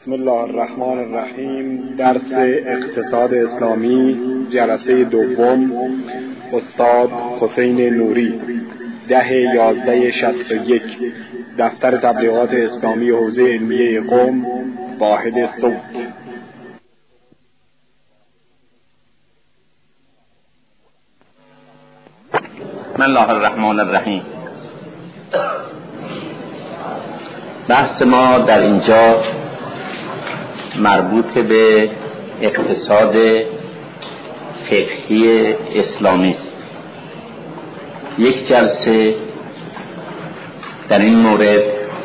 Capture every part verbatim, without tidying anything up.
بسم الله الرحمن الرحیم. درس اقتصاد اسلامی، جلسه دوم، استاد حسین نوری، ده یازده شصت و یک، دفتر تبلیغات اسلامی حوزه علمیه قم، واحد صوت. بسم الله الرحمن الرحیم. بحث ما در اینجا مربوط به اقتصاد فقهی اسلامی است. یک جلسه در این مورد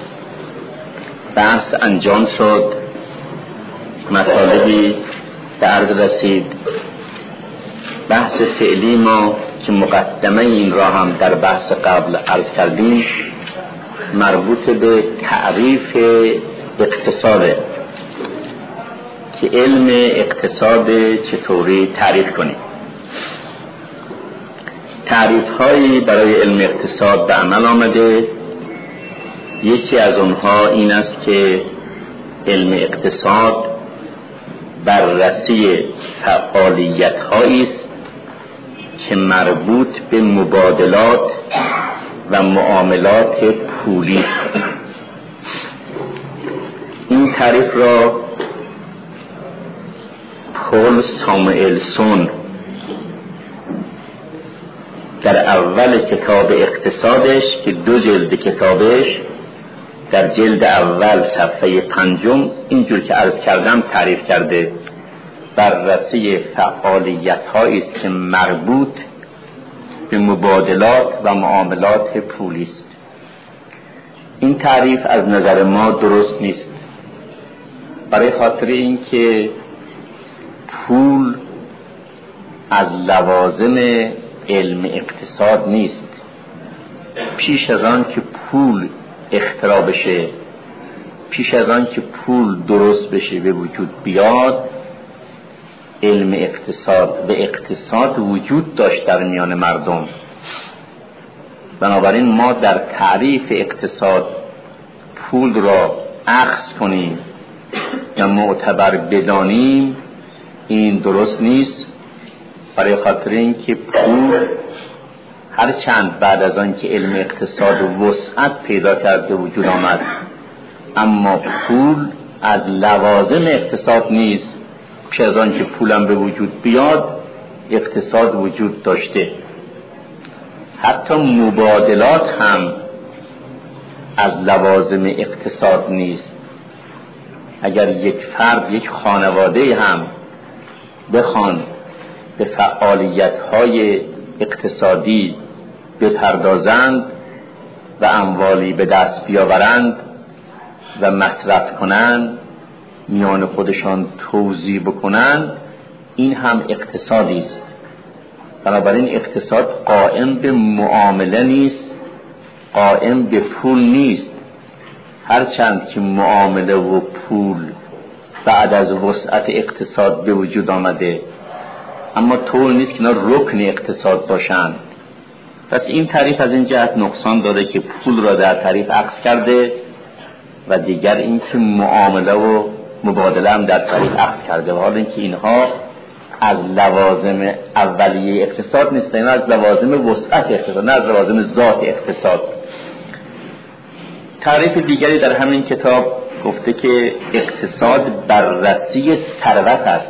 بحث انجام شد، مطالبی به عرض رسید. بحث فعلی ما که مقدمه این را هم در بحث قبل عرض کردیم مربوط به تعریف اقتصاده که علم اقتصاد چطوری تعریف کنیم. تعریف هایی برای علم اقتصاد به عمل آمده. یکی از اونها این است که علم اقتصاد بررسی فعالیت هایی است که مربوط به مبادلات و معاملات پولی است. این تعریف را پول ساموئلسون در اول کتاب اقتصادش که دو جلد کتابش در جلد اول صفحه پنجم اینجور که عرض کردم تعریف کرده. بررسی فعالیت هایی است که مربوط به مبادلات و معاملات پولی است. این تعریف از نظر ما درست نیست، برای خاطر اینکه پول از لوازم علم اقتصاد نیست. پیش از آن که پول اختراع بشه، پیش از آن که پول درست بشه به وجود بیاد، علم اقتصاد و اقتصاد وجود داشت در میان مردم. بنابراین ما در تعریف اقتصاد پول را اخذ کنیم یا معتبر بدانیم این درست نیست، برای خاطر اینکه پول هرچند بعد از آن که علم اقتصاد وسعت پیدا کرده وجود آمد، اما پول از لوازم اقتصاد نیست. پیش از آن که پولم به وجود بیاد اقتصاد وجود داشته. حتی مبادلات هم از لوازم اقتصاد نیست. اگر یک فرد، یک خانواده هم بخوان به فعالیت‌های اقتصادی بپردازند و اموالی به دست بیاورند و مصرف کنند، میان خودشان توزیع بکنند، این هم اقتصادی است. بنابراین اقتصاد قائم به معامله نیست، قائم به پول نیست. هرچند که معامله و پول بعد از وسعت اقتصاد به وجود آمده، اما طور نیست که اینا رکن اقتصاد باشند. پس این تعریف از این جهت نقصان داره که پول را در تعریف عکس کرده و دیگر این که معامله و مبادله هم در تعریف عکس کرده، و حال اینکه اینها از لوازم اولیه اقتصاد نیست، اینا از لوازم وسعت اقتصاد، نه از لوازم ذات اقتصاد. تعریف دیگری در همین کتاب گفته که اقتصاد بررسی ثروت است.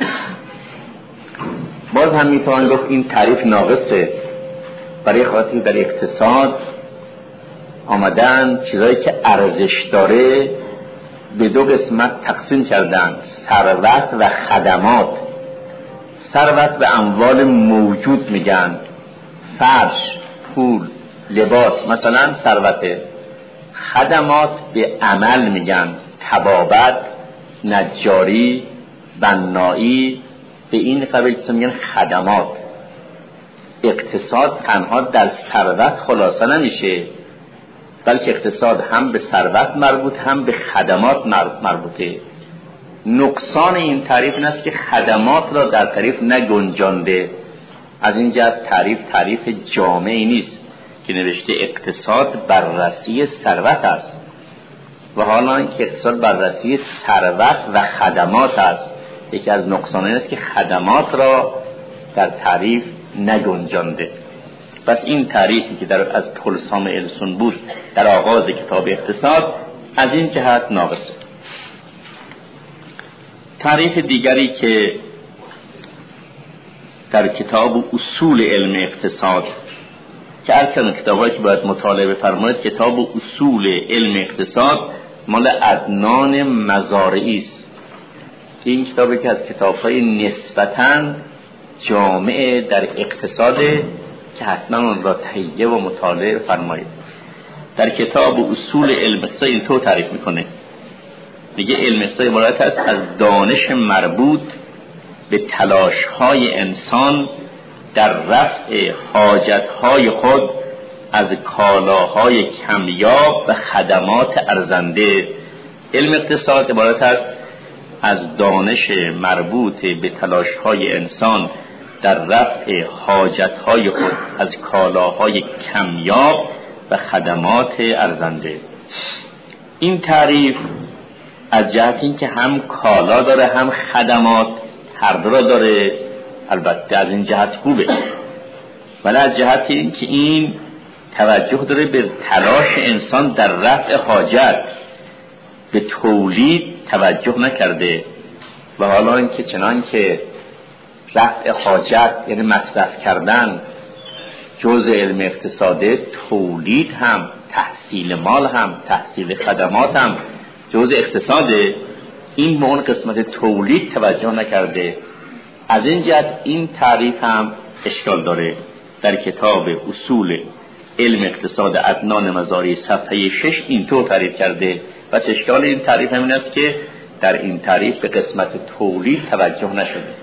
باز هم میتوان گفت این تعریف ناقصه، برای خاطر در اقتصاد آمدن چیزایی که ارزش داره به دو قسمت تقسیم کردن: ثروت و خدمات. ثروت به اموال موجود میگن، فرش، پول، لباس مثلا ثروته. خدمات به عمل میگن، طبابت، نجاری، بنایی، به این قبیل چیزا میگن خدمات. اقتصاد تنها در ثروت خلاصه نمیشه، بلکه اقتصاد هم به ثروت مربوط، هم به خدمات مربوطه. نقصان این تعریف این است که خدمات را در تعریف نگنجانده. از این جهت تعریف تعریف جامعی نیست که نوشته اقتصاد بررسی ثروت است. و حالا اینکه اقتصاد بررسی ثروت و خدمات است. یکی از نقصانه است که خدمات را در تعریف نگنجانده. پس این تعریفی که در از طلسام السون بود در آغاز کتاب اقتصاد از این جهت ناقصه. تعریف دیگری که در کتاب اصول علم اقتصاد که اصلا کتابایی که باید مطالعه فرمایید، کتاب اصول علم اقتصاد مال عدنان مزارعی است. این کتابی که از کتاب‌های نسبتاً جامع در اقتصاد که حتما اون را تهیه و مطالعه فرمایید. در کتاب اصول علم اقتصاد اینطور تعریف میکنه، میگه علم اقتصاد عبارت است از دانش مربوط به تلاش‌های انسان در رفع حاجت‌های خود از کالاهای کمیاب و خدمات ارزنده. علم اقتصاد عبارت است از دانش مربوط به تلاش‌های انسان در رفع حاجت‌های خود از کالاهای کمیاب و خدمات ارزنده. این تعریف از جهت این که هم کالا داره هم خدمات، هر دو را داره، البته از این جهت خوبه، ولی از جهت این که این توجه داره به تلاش انسان در رفع حاجت، به تولید توجه نکرده. و حالا اینکه چنان که رفع حاجت یعنی مصرف کردن جزء علم اقتصاده، تولید هم، تحصیل مال هم، تحصیل خدمات هم جزء اقتصاده، این به اون قسمت تولید توجه نکرده. از این جهت این تعریف هم اشکال داره. در کتاب اصول علم اقتصاد عدنان مزارعی صفحه شش اینطور تعریف کرده. پس اشکال این تعریف همین است که در این تعریف به قسمت تولید توجه نشده.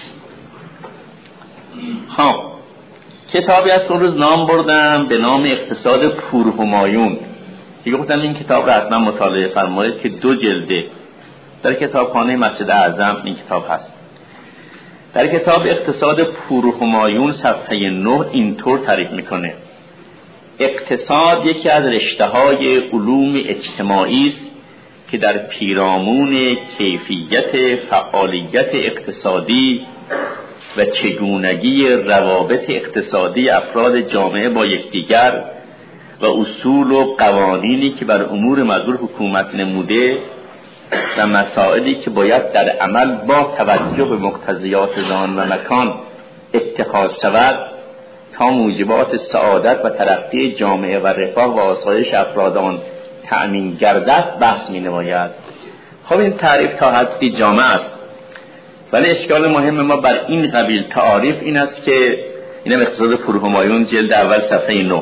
خب کتابی از اون روز نام بردم به نام اقتصاد پورهمایون که گفتم این کتاب را حتما مطالعه فرمایید که دو جلده در کتابخانه مسجد اعظم این کتاب هست. در کتاب اقتصاد پورهمایون صفحه نه اینطور تعریف میکنه: اقتصاد یکی از رشته‌های علوم اجتماعی است که در پیرامون کیفیت فعالیت اقتصادی و چگونگی روابط اقتصادی افراد جامعه با یکدیگر و اصول و قوانینی که بر امور مذکور حکومت نموده و مسائلی که باید در عمل با توجه به مقتضیات زمان و مکان اتخاذ شود تا موجبات سعادت و ترقی جامعه و رفاه و آسایش افراد آن تأمین گردد بحث می نماید. خب این تعریف تا حدی جامع است، ولی اشکال مهم ما بر این قبیل تعریف این است که اینم اقتصاد پورهمایون جلد اول صفحه نه.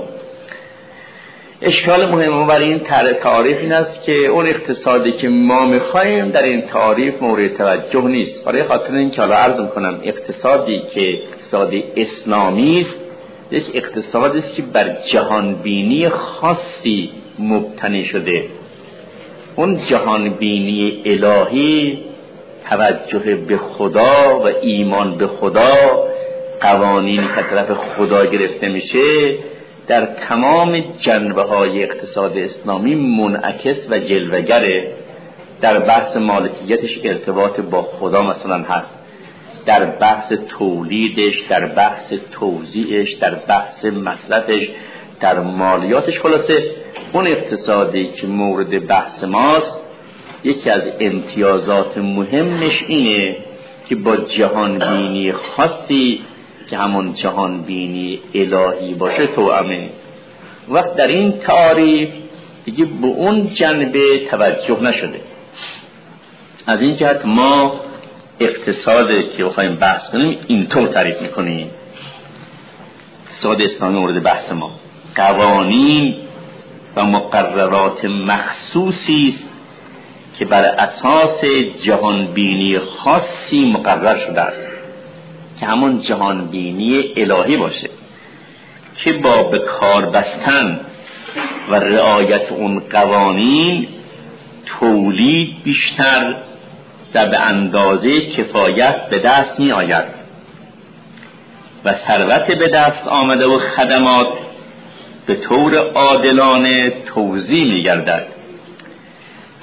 اشکال مهم ما بر این تعریف این است که اون اقتصادی که ما می‌خوایم در این تعریف مورد توجه نیست. برای خاطر این که حالا عرض می‌کنم اقتصادی که اقتصاد اسلامی است، یک اقتصادی است که بر جهانبینی خاصی مبتنی شده. اون جهانبینی الهی، توجه به خدا و ایمان به خدا، قوانینی که طرف خدا گرفته میشه، در تمام جنبه‌های اقتصاد اسلامی منعکس و جلوه‌گره. در بحث مالکیتش ارتباط با خدا مثلا هست، در بحث تولیدش، در بحث توزیعش، در بحث مصرفش، در مالیاتش. خلاصه اون اقتصادی که مورد بحث ماست، یکی از امتیازات مهمش اینه که با جهانبینی خاصی که همون جهانبینی الهی باشه توأمه. وقت در این تعریف دیگه به اون جنبه توجه نشده. از این جهت ما اقتصادی که بخوایم بحث کنیم اینطور تعریف میکنیم: اقتصاد اسلامی مورد بحث ما قوانین و مقررات مخصوصی است که بر اساس جهانبینی خاصی مقرر شده است که همون جهانبینی الهی باشه، که با به کار بستن و رعایت اون قوانین تولید بیشتر و به اندازه کفایت به دست می آید و ثروت به دست آمده و خدمات به طور عادلانه توزیع می گردد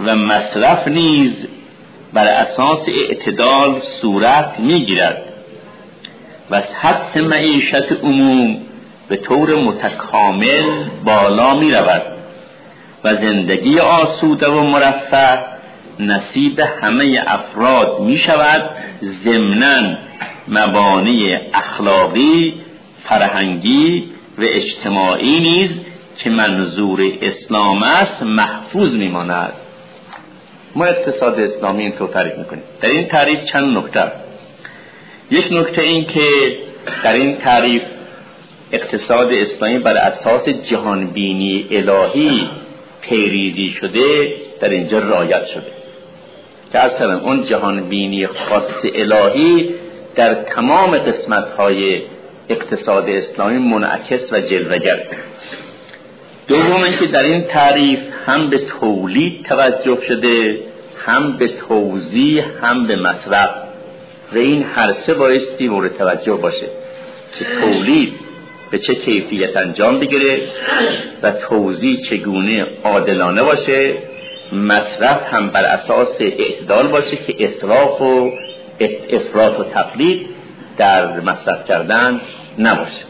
و مصرف نیز بر اساس اعتدال صورت میگیرد و سطح معیشت عموم به طور متکامل بالا می رود و زندگی آسوده و مرفه نصیب همه افراد می شود، ضمناً مبانی اخلاقی، فرهنگی و اجتماعی نیز که منظور اسلام است محفوظ می ماند. ما اقتصاد اسلامی اینطور تعریف می کنیم. در این تعریف چند نکته است. یک نکته این که در این تعریف اقتصاد اسلامی بر اساس جهانبینی الهی پیریزی شده در اینجا رعایت شده که اصلا اون جهانبینی خاص الهی در تمام قسمت‌های اقتصاد اسلامی منعکس و جلوه‌گر. دوم اینکه در این تعریف هم به تولید توجه شده، هم به توزیع، هم به مصرف و این هر سه بایستی مورد توجه باشه که تولید به چه کیفیت انجام بگیره و توزیع چگونه عادلانه باشه، مصرف هم بر اساس اعتدال باشه که اسراف و افراط و تقلید در مصرف کردن نباشه.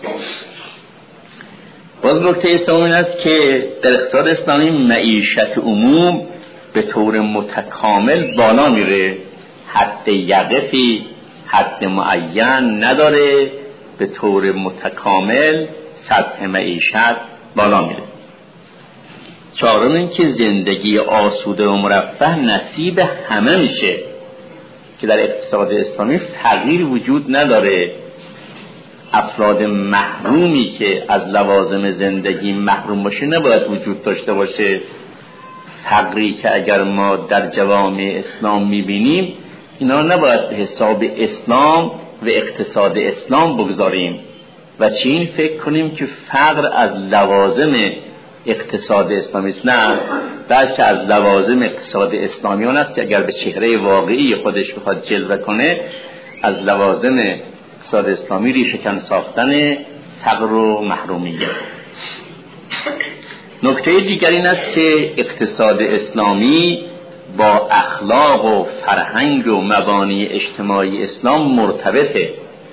باز نکته سوم این است که در اقتصاد اسلامی معیشت عموم به طور متکامل بالا میره، حد یقفی، حد معین نداره، به طور متکامل سطح معیشت بالا میره. چهارم این که زندگی آسوده و مرفه نصیب همه میشه که در اقتصاد اسلامی فقیر وجود نداره. افراد محرومی که از لوازم زندگی محروم باشه نباید وجود داشته باشه. فقری که اگر ما در جوامع اسلام میبینیم اینا نباید به حساب اسلام و اقتصاد اسلام بگذاریم و چین فکر کنیم که فقر از لوازم اقتصاد اسلامی است. نه، بلکه از لوازم اقتصاد اسلامیان است که اگر به چهره واقعی خودش بخواد جلوه کنه از لوازم اقتصاد اسلامی ریشه‌کن ساختن فقر و محرومیت. نکته دیگر این است که اقتصاد اسلامی با اخلاق و فرهنگ و مبانی اجتماعی اسلام مرتبطه.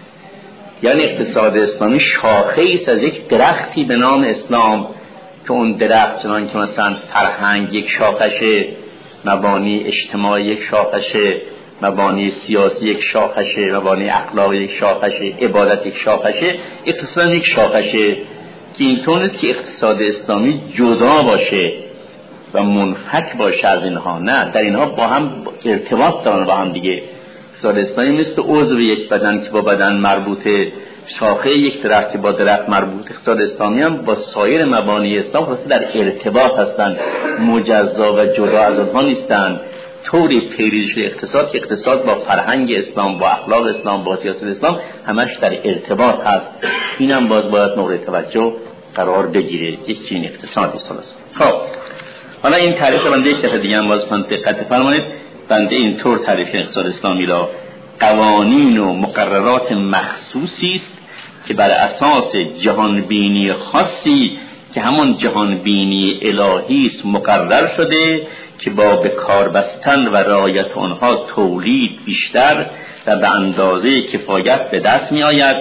یعنی اقتصاد اسلامی شاخه‌ای است از یک درختی به نام اسلام که اون درخت چنان که مثلا فرهنگ یک شاخشه، مبانی اجتماعی یک شاخشه، مبانی سیاسی یک شاخشه، مبانی اخلاق یک شاخشه، عبادت یک شاخشه، اقتصاد یک شاخشه که اینطور نیست که اقتصاد اسلامی جدا باشه و منفک باشه از اینها. نه، در اینها با هم ارتباط دارن با هم دیگه. اقتصاد اسلامی مثل عضو یک بدن که با بدن مربوطه، شاخه یک درخت که با درخت مربوط. اقتصاد اسلامی هم با سایر مبانی اسلام خاصه در ارتباط هستند، مجزا و جدا از آنها نیستند. طوری پیریزش اقتصاد که اقتصاد با فرهنگ اسلام، با اخلاق اسلام، با سیاست اسلام همش در ارتباط هست. اینم باز باید مورد توجه قرار بگیره که چین اقتصادی است. خب حالا این تعریف بنده یک دفعه دیگه هم باز کن دقت فرمایید. بنده اینطور تعریف اقتصاد اسلامی را قوانین و مقررات مخصوصی است که بر اساس جهانبینی خاصی که همون جهانبینی الهی است مقرر شده که با به کار بستن و رعایت آنها تولید بیشتر و به اندازه کفایت به دست می آید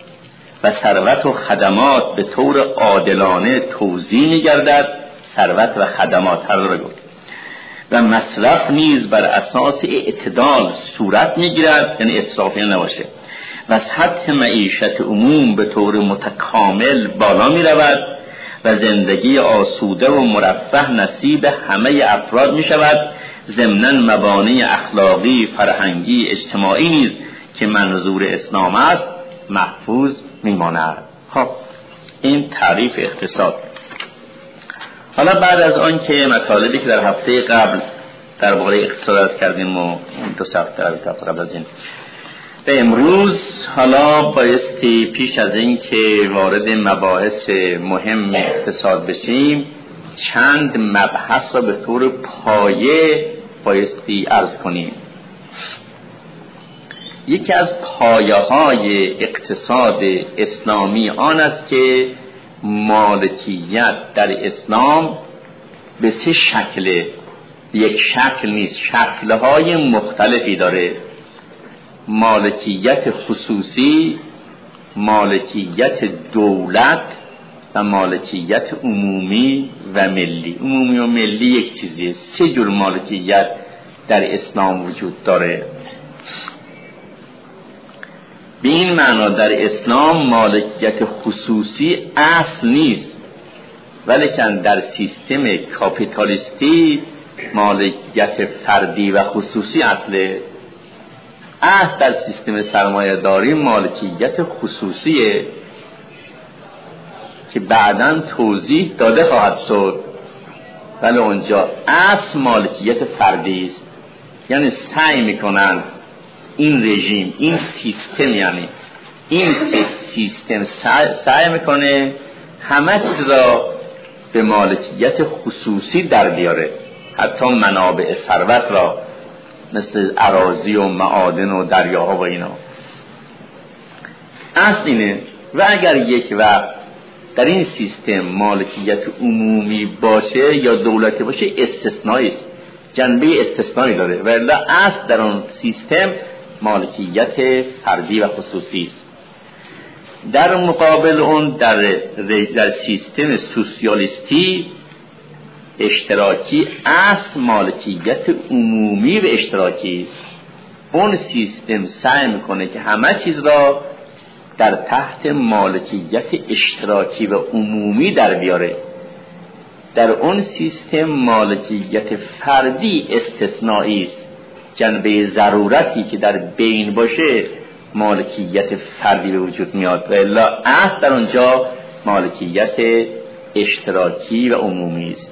و ثروت و خدمات به طور عادلانه توزیع می گردد. ثروت و خدمات هر رو گفت. و مصرف نیز بر اساس اعتدال صورت می گیرد، یعنی اسرافی نباشه و سطح معیشت عموم به طور متکامل بالا می رود و زندگی آسوده و مرفه نصیب همه افراد می شود، ضمناً مبانی اخلاقی، فرهنگی، اجتماعی نیز که منظور اسلام است محفوظ می ماند. خب این تعریف اقتصاد. حالا بعد از آن که مطالبی که در هفته قبل درباره اقتصاد از کردیم و دو هفته قبل از این به امروز، حالا بایستی پیش از این که وارد مباحث مهم اقتصاد بشیم چند مبحث را به طور پایه بایستی عرض کنیم. یکی از پایه های اقتصاد اسلامی آن است که مالکیت در اسلام به سه شکله یک شکل نیست، شکل‌های مختلفی داره. مالکیت خصوصی، مالکیت دولت و مالکیت عمومی و ملی. عمومی و ملی یک چیزیه. سه جور مالکیت در اسلام وجود داره. به این معنا در اسلام مالکیت خصوصی اصل نیست، ولیکن در سیستم کاپیتالیستی مالکیت فردی و خصوصی اصله. اصل در سیستم سرمایه داری مالکیت خصوصیه که بعداً توضیح داده خواهد شد، ولی اونجا اصل مالکیت فردی است. یعنی سعی میکنن این رژیم، این سیستم، یعنی این سیستم سعی, سعی میکنه همه چیز را به مالکیت خصوصی در بیاره، حتی منابع ثروت را مثل اراضی و معادن و دریاها و اینا. اصل اینه. و اگر یک وقت در این سیستم مالکیت عمومی باشه یا دولتی باشه استثنایی است، جنبه استثنایی داره، ولی اصل در اون سیستم مالکیت فردی و خصوصی است. در مقابل اون در در سیستم سوسیالیستی اشتراکی اصل مالکیت عمومی و اشتراکی است. اون سیستم سعی میکنه که همه چیز را در تحت مالکیت اشتراکی و عمومی در بیاره. در اون سیستم مالکیت فردی استثنایی است، جنبه ضرورتی که در بین باشه مالکیت فردی به وجود میاد، و الا اصل در اونجا مالکیت اشتراکی و عمومی است.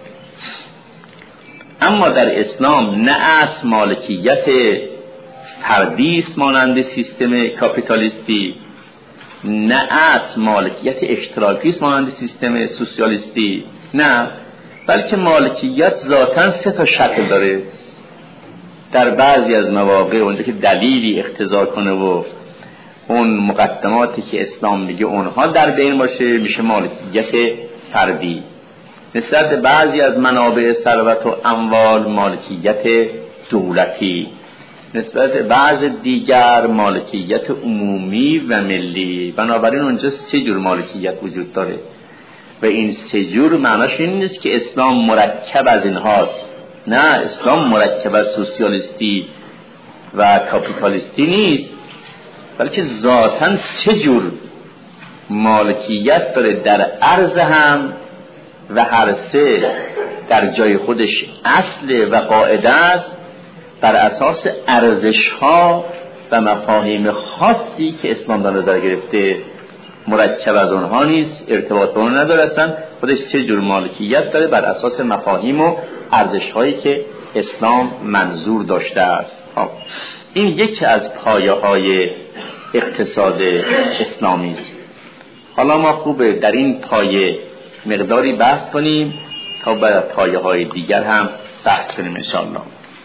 اما در اسلام نه اصل مالکیت فردی است مانند سیستم کاپیتالیستی، نه اصل مالکیت اشتراکی است مانند سیستم سوسیالیستی، نه، بلکه مالکیت ذاتاً سه تا شکل داره. در بعضی از مواقع اونجا که دلیلی اقتضا کنه و اون مقدماتی که اسلام میگه اونها در بین باشه میشه مالکیت فردی. نسبت بعضی از منابع ثروت و اموال مالکیت دولتی، نسبت بعض دیگر مالکیت عمومی و ملی. بنابراین اونجا سه جور مالکیت وجود داره و این سه جور معناش این نیست که اسلام مرکب از اینهاست. نه، اسلام مرکب از سوسیالیستی و کاپیتالیستی نیست، بلکه ذاتاً سه جور مالکیت داره در عرض هم، و هر سه در جای خودش اصل و قاعده است بر اساس ارزش‌ها و مفاهیم خاصی که اسلام در نظر گرفته. مرکب از اونها نیست، ارتباط با اون نداره، اصلا خودش سه جور مالکیت داره بر اساس مفاهیم و ارزش‌هایی که اسلام منظور داشته است. خب این یکی از پایه‌های اقتصاد اسلامی است. حالا ما خوبه در این پایه مقداری بحث کنیم تا بر پایه‌های دیگر هم بحث کنیم انشاءالله.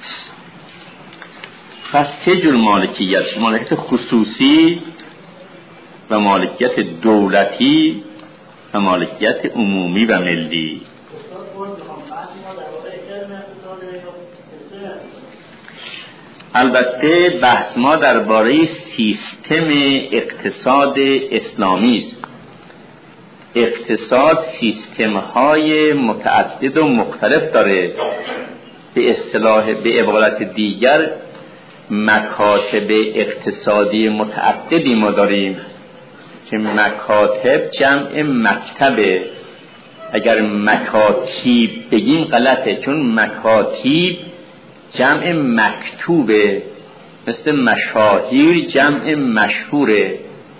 پس سه جور مالکیت: مالکیت خصوصی و مالکیت دولتی و مالکیت عمومی و ملی. البته بحث ما درباره سیستم اقتصاد اسلامی است. اقتصاد سیستم‌های متعدد و مختلف داره. به اصطلاح به عبارت دیگر مکاتب اقتصادی متعددی ما داریم که مکاتب جمع مکتبه. اگر مکاتیب بگیم غلطه، چون مکاتیب جمع مکتوبه، مثل مشاهیر جمع مشهوره،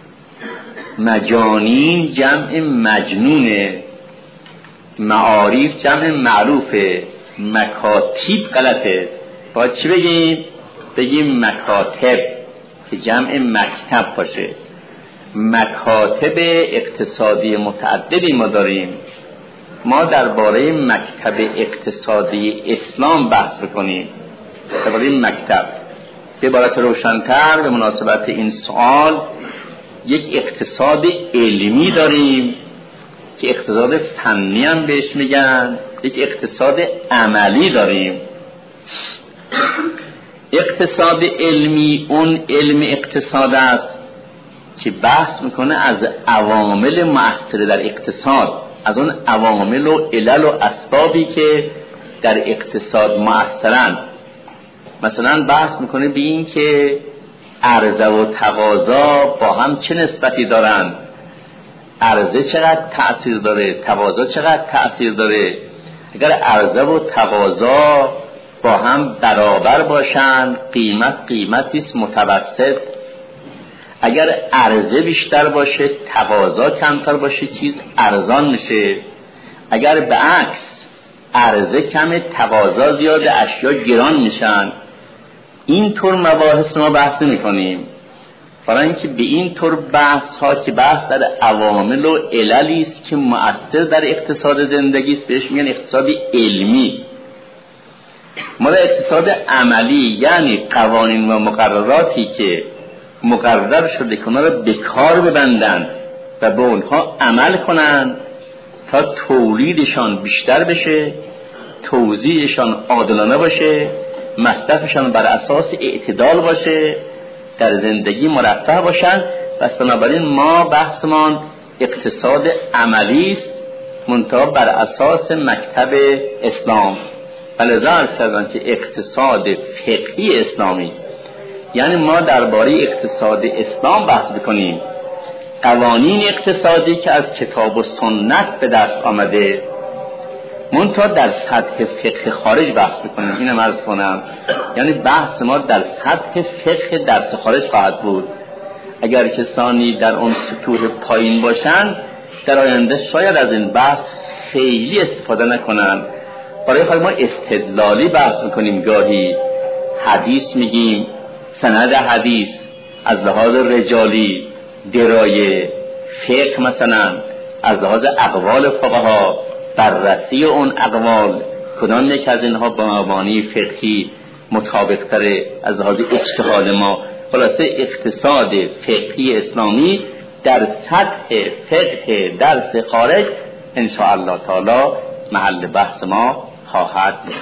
مجانین جمع مجنونه، معارف جمع معروفه. مکاتیب غلطه، باید چی بگیم؟ بگیم مکاتب که جمع مکتب باشه. مکاتب اقتصادی متعددی ما داریم. ما درباره مکتب اقتصادی اسلام بحث بکنیم، درباره مکتب. به عبارت روشن‌تر به مناسبت این سوال، یک اقتصاد علمی داریم که اقتصاد فنی هم بهش میگن، یک اقتصاد عملی داریم اقتصاد علمی اون علم اقتصاد است که بحث میکنه از عوامل مؤثر در اقتصاد، از اون عوامل و علل و اسبابی که در اقتصاد مؤثرن. مثلا بحث میکنه به این که عرضه و تقاضا با هم چه نسبتی دارن، عرضه چقدر تأثیر داره، تقاضا چقدر تأثیر داره. اگر عرضه و تقاضا با هم برابر باشن قیمت قیمتی است متوسط، اگر عرضه بیشتر باشه تقاضا کمتر باشه چیز ارزان میشه، اگر به عکس عرضه کم تقاضا زیاد اشیا گران میشن. این طور مباحث ما بحث نمی‌کنیم، برای اینکه به این طور بحث ها که بحث در عوامل و عللی است که مؤثر در اقتصاد زندگی است بهش میگن اقتصاد علمی. ما در اقتصاد عملی یعنی قوانین و مقرراتی که مقرر شده که اونها را به کار ببندن و به اونها عمل کنن تا تولیدشان بیشتر بشه، توزیعشان عادلانه باشه، مصرفشان بر اساس اعتدال باشه، در زندگی مرفه باشن. پس بنابراین ما بحثمان اقتصاد عملی است منتها بر اساس مکتب اسلام. فلذا عرض کردم که اقتصاد فقهی اسلامی یعنی ما درباره اقتصاد اسلام بحث بکنیم، قوانین اقتصادی که از کتاب و سنت به دست آمده منتها در سطح فقه خارج بحث بکنیم. اینم عرض کنم یعنی بحث ما در سطح فقه درس خارج خواهد بود. اگر کسانی در اون سطوح پایین باشند در آینده شاید از این بحث خیلی استفاده نکنند. برای خود ما استدلالی بحث میکنیم، گاهی حدیث میگیم، سند حدیث از لحاظ رجالی، درایه، فقه مثلا از لحاظ اقوال فقها، بررسی اون اقوال کدام یک از اینها با مبانی فقهی مطابق تره از لحاظ اجتهاد ما. خلاصه اقتصاد فقهی اسلامی در سطح فقه درس خارج ان شاء الله تعالی محل بحث ما خواهد بود.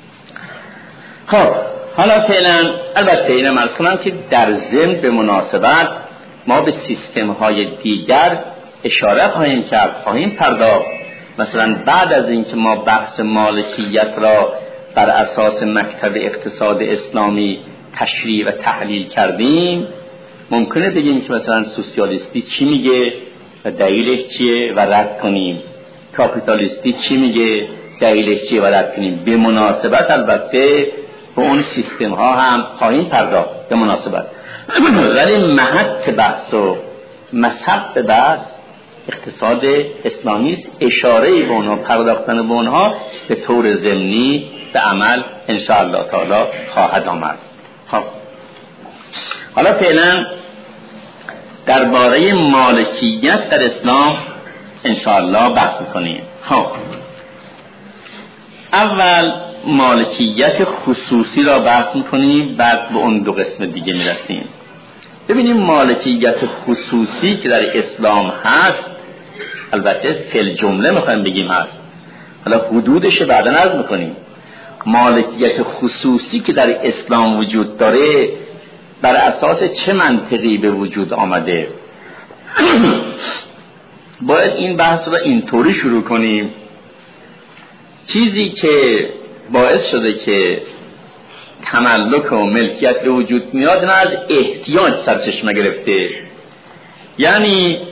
خب حالا فعلا البته اینم عرض کنم که در ضمن به مناسبت ما به سیستم های دیگر اشاره خواهیم کرد، خواهیم پرداخت. مثلا بعد از اینکه ما بحث مالکیت را بر اساس مکتب اقتصاد اسلامی تشریح و تحلیل کردیم، ممکنه بگیم که مثلا سوسیالیستی چی میگه و دلیلش چیه و رد کنیم، کاپیتالیستی چی میگه دلیلش چیه و رد کنیم. به مناسبت البته به اون سیستم ها هم خواهیم پرداخت به مناسبت، ولی محط بحث و مصب بحث اقتصاد اسلامی است. اشاره به اونها، پرداختن به اونها به طور ضمنی به عمل ان شاء الله تعالی خواهد آمد. خب حالا فعلا درباره مالکیت در اسلام ان شاء الله بحث کنیم. خب اول مالکیت خصوصی را بحث می‌کنیم، بعد به اون دو قسم دیگه میرسیم. ببینیم مالکیت خصوصی که در اسلام هست، البته فی جمله میخوایم بگیم هست، حالا حدودش بعدا عرض میکنیم. مالکیت خصوصی که در اسلام وجود داره بر اساس چه منطقی به وجود آمده؟ باید این بحث رو اینطوری شروع کنیم. چیزی که باعث شده که تملک و ملکیت به وجود میاد نه از احتیاج سرچشمه گرفته، یعنی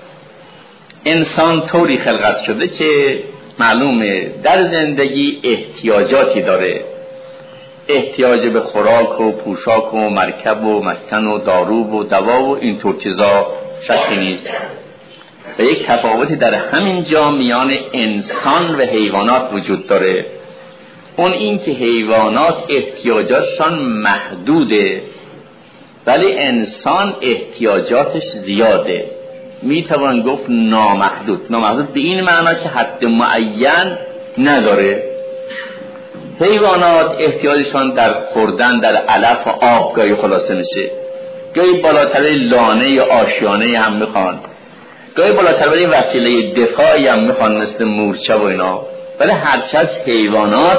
انسان طوری خلقت شده که معلومه در زندگی احتیاجاتی داره، احتیاج به خوراک و پوشاک و مرکب و مسکن و دارو و دوا و اینطور چیزا شکی نیست. و یک تفاوتی در همین جا میان انسان و حیوانات وجود داره، اون این که حیوانات احتیاجاتشان محدوده ولی انسان احتیاجاتش زیاده، میتوان گفت نامحدود. نامحدود به این معنا که حد معین نداره. حیوانات احتیاجشان در خوردن در علف و آب گاهی خلاصه میشه، گاهی بالاتر لانه یا آشیانه هم میخوان، گاهی بالاتر برای وسیله دفاعی هم میخوان مثل مورچه و اینا. ولی هرچه از حیوانات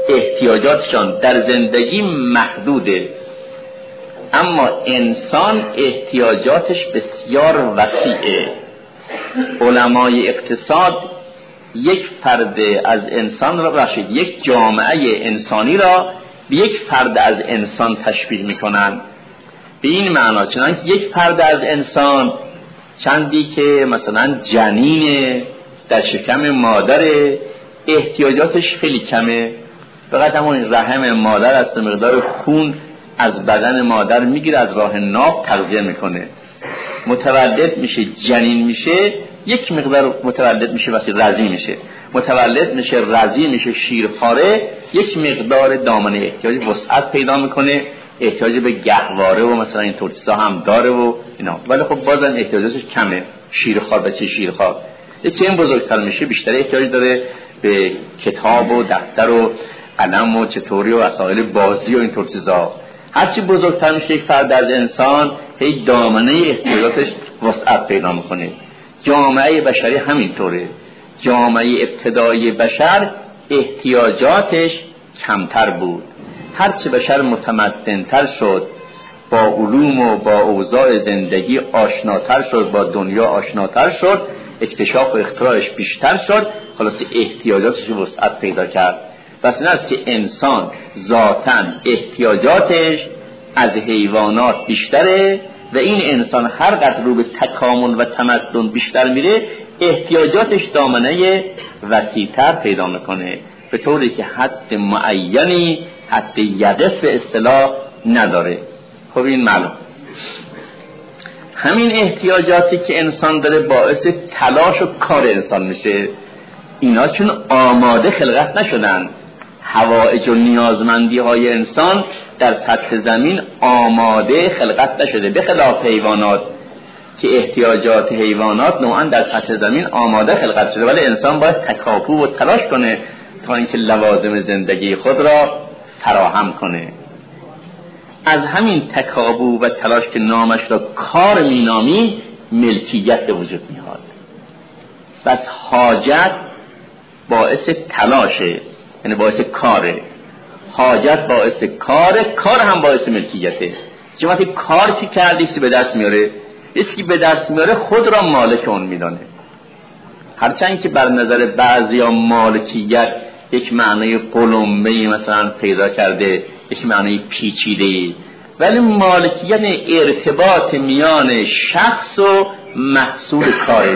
احتیاجاتشان در زندگی محدوده، اما انسان احتیاجاتش بسیار وسیعه. علمای اقتصاد یک فرد از انسان را بخشید یک جامعه انسانی را به یک فرد از انسان تشبیه میکنن، به این معنا چنانکه یک فرد از انسان چندی که مثلا جنینه در شکم مادر، احتیاجاتش خیلی کمه، فقط همون رحم مادر است، مقدار خون از بدن مادر میگیره، از راه ناف تغذیه میکنه، متولد میشه، جنین میشه، یک مقدار متولد میشه واسه رضی میشه، متولد میشه، رضی میشه، شیرخواره، یک مقدار دامنه احتیاج وسعت پیدا میکنه، احتیاج به گهواره و مثلا این طور چیزا هم داره و اینا، ولی خب بازم احتیاجاتش کمه. شیرخوار بچه شیرخوار چه این بزرگتر میشه بیشتر احتیاج داره به کتاب و دفتر و قلم و چطوری و وسایل بازی و این طور چیزا. هرچی بزرگتر میشه یک فرد از انسان، هی دامنه احتیاجاتش وسعت پیدا میکنه. جامعه بشری همینطوره. جامعه ابتدایی بشر احتیاجاتش کمتر بود. هرچی بشر متمدنتر شد، با علوم و با اوضاع زندگی آشناتر شد، با دنیا آشناتر شد، اکتشاف و اختراعش بیشتر شد، خلاص احتیاجاتش وسعت پیدا کرد. پس این است که انسان ذاتاً احتیاجاتش از حیوانات بیشتره و این انسان هر قدر رو به تکامل و تمدن بیشتر میره، احتیاجاتش دامنه وسیع‌تر پیدا میکنه، به طوری که حد معینی، حد یقف به اصطلاح نداره. خب این معلوم. همین احتیاجاتی که انسان داره باعث تلاش و کار انسان میشه. اینا چون آماده خلقت نشدن، حوائج و نیازمندی های انسان در سطح زمین آماده خلقت نشده، به خلاف حیوانات که احتیاجات حیوانات نوعا در سطح زمین آماده خلقت شده، ولی انسان باید تکاپو و تلاش کنه تا اینکه لوازم زندگی خود را فراهم کنه. از همین تکاپو و تلاش که نامش را کار مینامیم، ملکیت به وجود میاد. بس حاجت باعث تلاشه، یعنی باعث کاره. حاجت باعث کاره، کار هم باعث ملکیته. چون وقتی کار که کردی سی به دست میاره، اسکی به دست میاره خود را مالک اون میدانه. هرچند که بر نظر بعضیا مالکیت یک معنی قلمبه‌ای مثلا پیدا کرده، یک معنی پیچیده‌ای، ولی مالکیت ارتباط میان شخص و محصول کارش،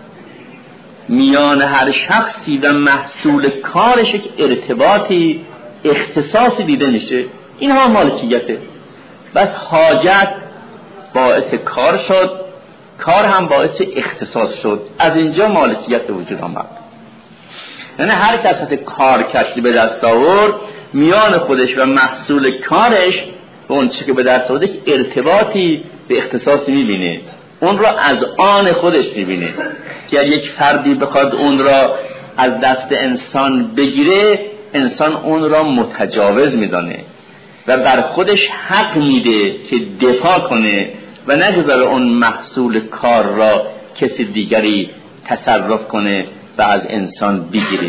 میان هر شخصی و محصول کارش یک ارتباطی، اختصاصی دیده میشه. این هم مالکیته. بس حاجت باعث کار شد، کار هم باعث اختصاص شد. از اینجا مالکیت به وجود آمد. یعنی هر کس که کار کشی به دست آورد، میان خودش و محصول کارش و اون چی که به دست آورده ارتباطی به اختصاصی میبینه، اون را از آن خودش میبینه. که یک فردی بخواد اون را از دست انسان بگیره، انسان اون را متجاوز میدانه و بر خودش حق میده که دفاع کنه و نگذاره اون محصول کار را کسی دیگری تصرف کنه و از انسان بگیره.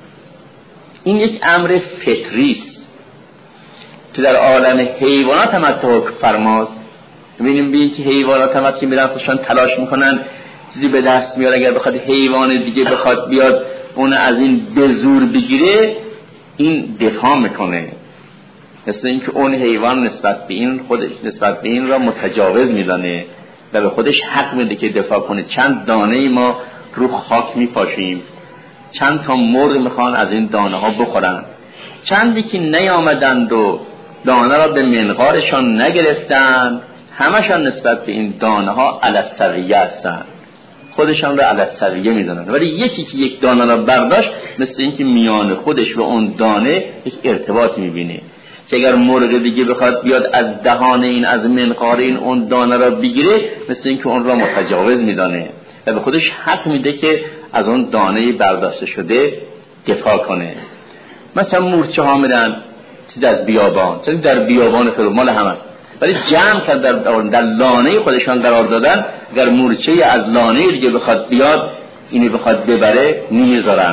این یک امر فطری است که در عالم حیوانات هم حکم فرماست. ببینیم ببین که حیوانات هم که میرن خودشان تلاش میکنن چیزی به دست میاره، اگر بخواد حیوان دیگه بخواد بیاد اون از این به زور بگیره، این دفاع میکنه، مثل اینکه اون حیوان نسبت به این خودش نسبت به این را متجاوز میدانه و به خودش حق میده که دفاع کنه. چند دانه ما رو خاک میپاشیم، چند تا مرغ میخوان از این دانه ها بخورن، چندی که نیامدند و دانه را به منقارشان نگرفتند، همشان نسبت به این دانه ها علی السویه هستند، خودشان را علی السویه میدونن. ولی یکی که یک دانه را برداشت، مثل اینکه میان خودش و اون دانه یک ارتباطی میبینه که اگر مرغ دیگه بخواد بیاد از دهان این، از منقار این اون دانه را بگیره، مثل اینکه اون را متجاوز میدانه و به خودش حق میده که از اون دانه برداشته شده دفاع کنه. مثلا مورچه ها میرن چیز از بیابان، چون در بیابان خود مال همه، ولی جمع کرد در, در لانه خودشان قرار دادن. اگر مورچه از لانه دیگه بخواد بیاد اینی بخواد ببره، نمیذارن،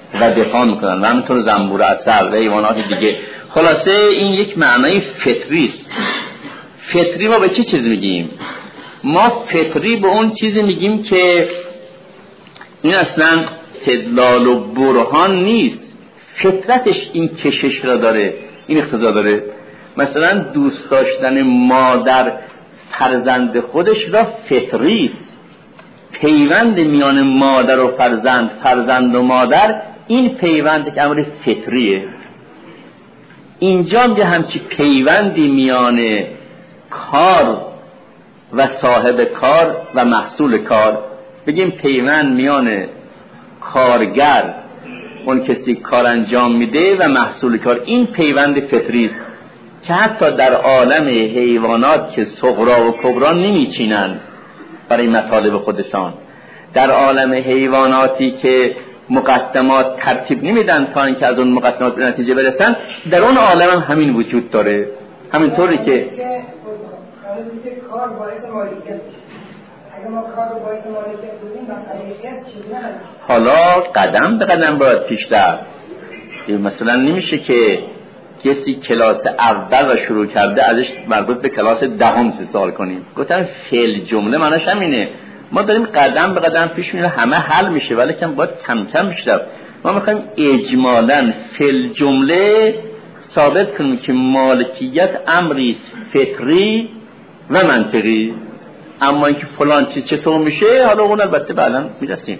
و دفاع میکنن و همینطور زنبور عسل و حیوانات دیگه. خلاصه این یک معنای فطری است. فطری ما به چه چیز میگیم؟ ما فطری به اون چیزی میگیم که این اصلا استدلال و برهان نیست، فطرتش این کشش را داره، این اقتضا داره. مثلا دوست داشتن مادر فرزند خودش را فطری است. پیوند میان مادر و فرزند، فرزند و مادر، این پیوند که امر فطریه. اینجا میگه همچی پیوندی میان کار و صاحب کار و محصول کار، بگیم پیوند میان کارگر، اون کسی کار انجام میده، و محصول کار، این پیوند فطری است که حتی در عالم حیوانات که صغرا و کبرا نمیچینن برای مطالب خودشان، در عالم حیواناتی که مقدمات ترتیب نمیدن تا اینکه از اون مقدمات به نتیجه برسن، در اون عالم هم همین وجود داره. همینطوری که کار باید مالکیت، اگه ما کار باید مالکیت بودیم مالکیت چیزی نداره. حالا قدم به قدم باید پیش رفت. مثلا نمیشه که کسی کلاس اول را شروع کرده ازش مربوط به کلاس دهم سوال کنیم. گفتم فعل جمله معناش همینه. ما داریم قدم به قدم پیش میریم، همه حل میشه، ولی کم باید کم کم پیش رفت. ما میخوایم اجمالاً فعل جمله ثابت کنیم که مالکیت امری فطری و منطقی، اما اینکه فلان چیز چطور میشه، حالا اون البته بعداً میرسیم.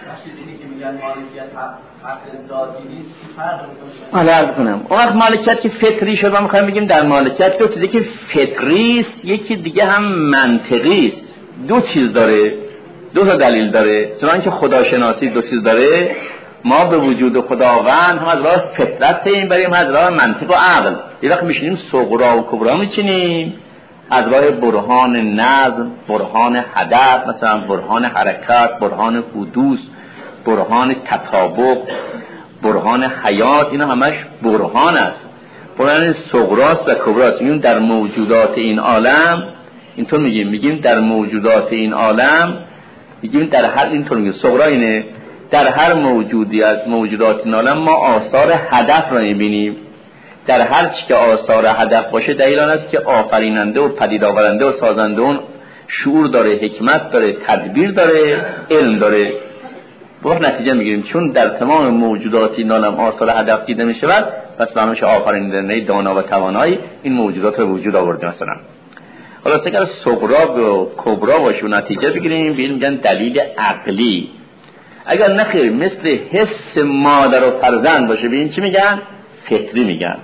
حالا عرض کنم اون وقت مالکیت که فطری شد، ما میخوایم بگیم در مالکیت دو چیزی که فطری است، یکی دیگه هم منطقی است. دو چیز داره، دو تا دلیل داره. چون که خداشناسی دو چیز داره، ما به وجود خداوند هم از راه فطرت این بریم، از راه منطق و عقل. یه وقت میشینیم صغرا و کبرا میچینیم، از راه برهان نظم، برهان هدف، مثلا برهان حرکت، برهان حدوث، برهان تطابق، برهان حیات، اینا همش برهان است. برهان صغراست و کبراست. میگیم در موجودات این عالم، اینطور میگیم میگیم در موجودات این عالم، میگیم در هر، اینطور میگیم صغرا اینه، در هر موجودی از موجودات این عالم ما آثار هدف را میبینیم. در هر چی که آثار هدف باشه دلیل آن است که آفریننده و پدید آورنده و سازنده اون شعور داره، حکمت داره، تدبیر داره، علم داره. با نتیجه میگیریم چون در تمام موجودات این عالم آثار هدف دیده میشود، پس برنامه آفریننده دانا و توانایی این موجودات رو وجود آورده. مثلا حالا اگر صغرا و کبرا باشه و نتیجه بگیریم، ببینیم میگن دلیل عقلی. اگر نخیر مثل حس مادر و فرزند باشه، ببین چی میگن؟ فطری میگن.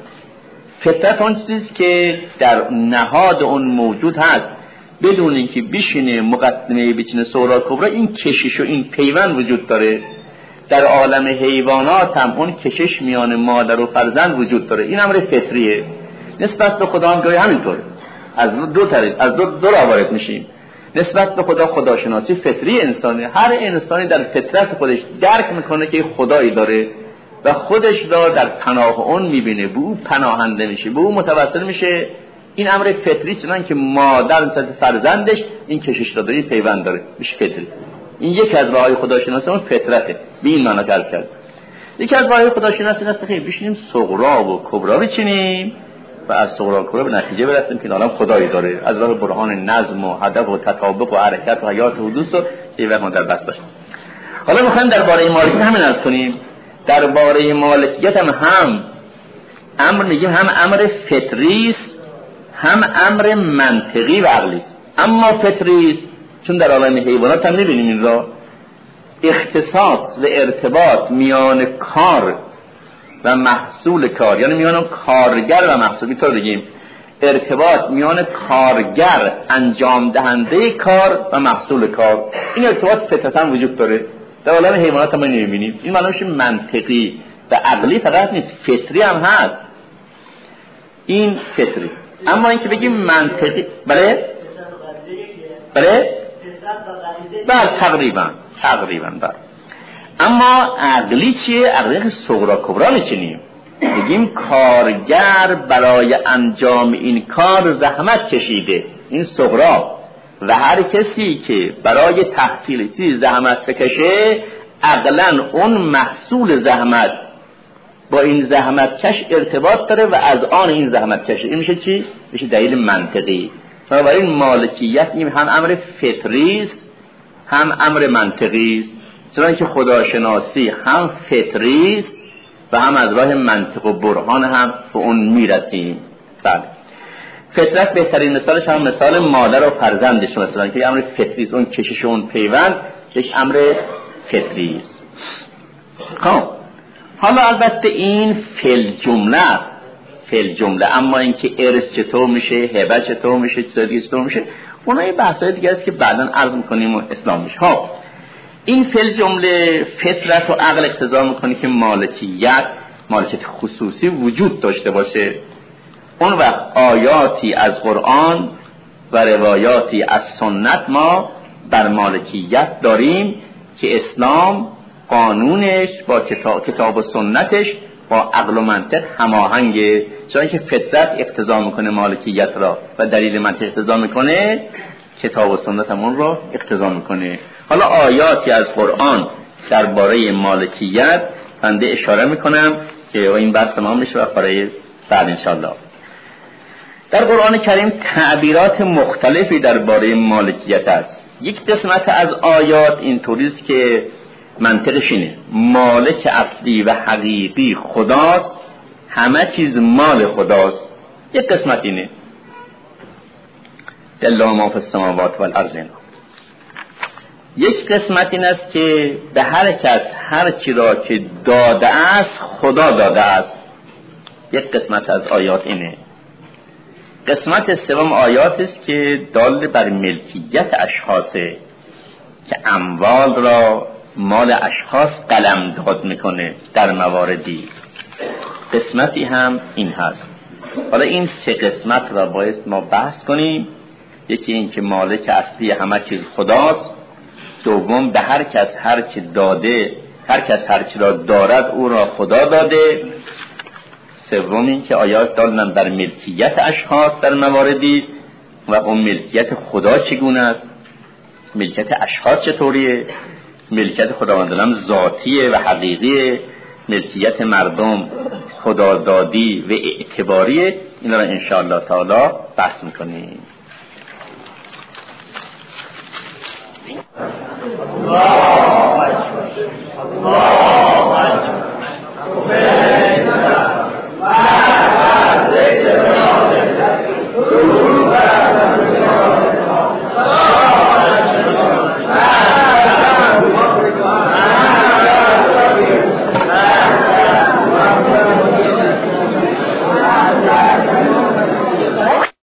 فطرت اون چیزی که در نهاد اون موجود هست، بدون اینکه بشینه مقدمه بچینه صغرا کبرا، این کشش و این پیوند وجود داره. در عالم حیوانات هم اون کشش میان مادر و فرزند وجود داره. این امر فطریه. نسبت به خدا هم گاهی همینطوره. از دو طریق، از دو دو راه وارد میشیم. نسبت به خدا خداشناسی فطری انسانی، هر انسانی در فطرت خودش درک میکنه که خدایی داره و خودش را در پناه اون میبینه، به او پناهنده میشه، به او متوسل میشه. این امر فطری، چنان که مادر نسبت فرزندش این کشش را داره، پیوند داره، میشه فطری. این یک از راههای خداشناسی اون فطرته. به این معنی کار کرد. یکی از راههای خداشناسی است که بشینیم صغرا و کبرا بچینیم و از صغرا و کبرا به نتیجه برسیم که الان خدایی داره، از راه برهان نظم و هدف و تطابق و حرکت و حیات و حدوث رو یه وقت ما در بس داشتیم. حالا میخوایم درباره مالکیت همین از کنیم. درباره مالکیت هم هم امر میگیم، هم امر فطری است، هم امر منطقی و عقلی است. اما فطری است چون در عالم حیوانات هم میبینیم این را، اختصاص و ارتباط میان کار و محصول کار، یعنی میان کارگر و محصول، میتونه بگیم ارتباط میان کارگر انجام دهنده کار و محصول کار، این ارتباط فطرتاً وجود داره. در عالم حیوانات هم نمیبینیم. این معنی میشه منطقی و عقلی فقط نیست، فطری هم هست. این فطری. اما اینکه بگیم منطقی، بله بله بله تقریبا تقریبا بله. اما عقلی چیه؟ عقلی که صغرا کبرا میچینیم، بگیم کارگر برای انجام این کار زحمت کشیده، این صغرا، و هر کسی که برای تحصیل چیز زحمت بکشه عقلاً اون محصول زحمت با این زحمت کش ارتباط داره و از آن این زحمت کش. این میشه چی؟ میشه دلیل منطقی. بنابراین مالکیت این هم امر فطری است هم امر منطقی است، چون که خداشناسی هم فطری است و هم از راه منطق و برهان هم به اون میرسیم. بله، فطرت بهترین مثالش هم مثال مادر و فرزندش، مثلا که امر فطری است، اون کشش اون پیوند یک امر فطری است. خب حالا البته این فل جمله فل جمله، اما اینکه ارث چطور میشه، هبه چطور میشه، چطور چطور میشه، اونها یه بحثای دیگه است که بعداً عرض میکنیم و اسلام میشه. خب این فل جمله فطرت و عقل اقتضا میکنه که مالکیت مالکیت خصوصی وجود داشته باشه. اون وقت آیاتی از قرآن و روایاتی از سنت ما بر مالکیت داریم که اسلام قانونش با کتاب, کتاب و سنتش با عقل و منطق هماهنگه، چون که فطرت اقتضا میکنه مالکیت را و دلیل منطق اقتضا میکنه، کتاب و سنت همون را اقتضا میکنه. حالا آیاتی از قرآن درباره مالکیت بنده اشاره میکنم که این بحث تمام میشه و برای بعد انشالله. در قرآن کریم تعبیرات مختلفی درباره مالکیت است. یک قسمت از آیات اینطوری است که منطقش اینه: مالک اصلی و حقیقی خداست، همه چیز مال خداست. یک قسمت اینه: لله ما فی السماوات والارض. یک قسمت این است که به هر کس هر چی را که داده است خدا داده است. یک قسمت از آیات اینه. قسمت سوم آیات است که دال بر ملکیت اشخاصه که اموال را مال اشخاص قلم داد میکنه در مواردی. قسمتی هم این هست. حالا این سه قسمت را باید ما بحث کنیم. یکی این که مالک اصلی همه چیز خداست، دوم به هر کس هر چی داده، هر کس هر چی را دارد او را خدا داده، سوم این که آیات دادن بر ملکیت اشخاص در مواردی و اون ملکیت خدا چگونه است، ملکیت اشخاص چطوریه، ملکیت خداوندم ذاتیه و حقیقیه، ملکیت مردم خدادادی و اعتباریه. این را انشاءالله تعالی بحث میکنیم. الله اکبر الله اکبر